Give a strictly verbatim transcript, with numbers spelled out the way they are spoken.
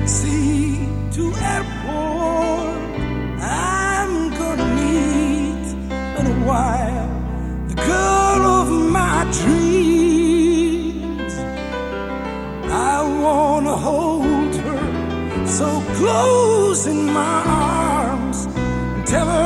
taxi to airport. I'm gonna meet in a while the girl of my dreams. I wanna hold her so close in my arms and tell her